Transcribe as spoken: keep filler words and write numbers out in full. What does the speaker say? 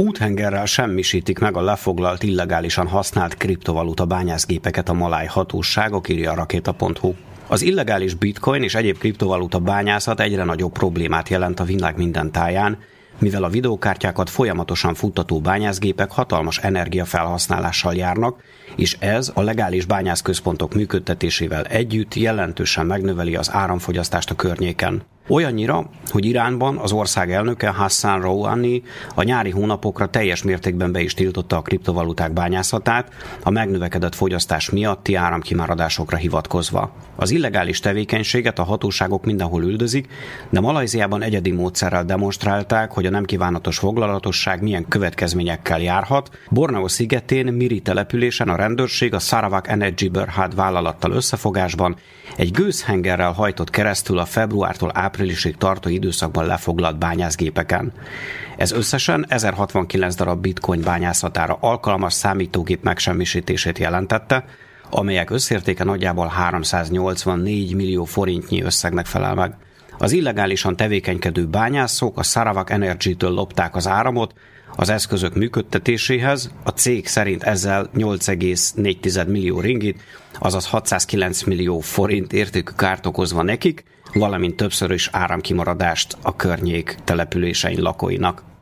Úthengerrel semmisítik meg a lefoglalt, illegálisan használt kriptovaluta bányászgépeket a maláj hatóságok, írja a rakéta pont hu. Az illegális bitcoin és egyéb kriptovaluta bányászat egyre nagyobb problémát jelent a világ minden táján, mivel a videókártyákat folyamatosan futtató bányászgépek hatalmas energiafelhasználással járnak, és ez a legális bányászközpontok működtetésével együtt jelentősen megnöveli az áramfogyasztást a környéken. Olyannyira, hogy Iránban az ország elnöke Hassan Rouhani a nyári hónapokra teljes mértékben be is tiltotta a kriptovaluták bányászatát, a megnövekedett fogyasztás miatti áramkimaradásokra hivatkozva. Az illegális tevékenységet a hatóságok mindenhol üldözik, de Malajziában egyedi módszerrel demonstrálták, hogy a nem kívánatos foglalatosság milyen következményekkel járhat. Borneo szigetén, Miri településen a rendőrség a Sarawak Energy Berhad vállalattal összefogásban egy gőzhengerrel hajtott keresztül a februártól áprilisig tartó időszakban lefoglalt bányászgépeken. Ez összesen ezerhatvankilenc darab bitcoin bányászatára alkalmas számítógép megsemmisítését jelentette, amelyek összértéke nagyjából háromszáznyolcvannégy millió forintnyi összegnek felel meg. Az illegálisan tevékenykedő bányászok a Sarawak Energy-től lopták az áramot az eszközök működtetéséhez, a cég szerint ezzel nyolc egész négy millió ringgit, azaz hatszázkilenc millió forint értékű kárt okozva nekik, valamint többszörös áramkimaradást a környék településein lakóinak.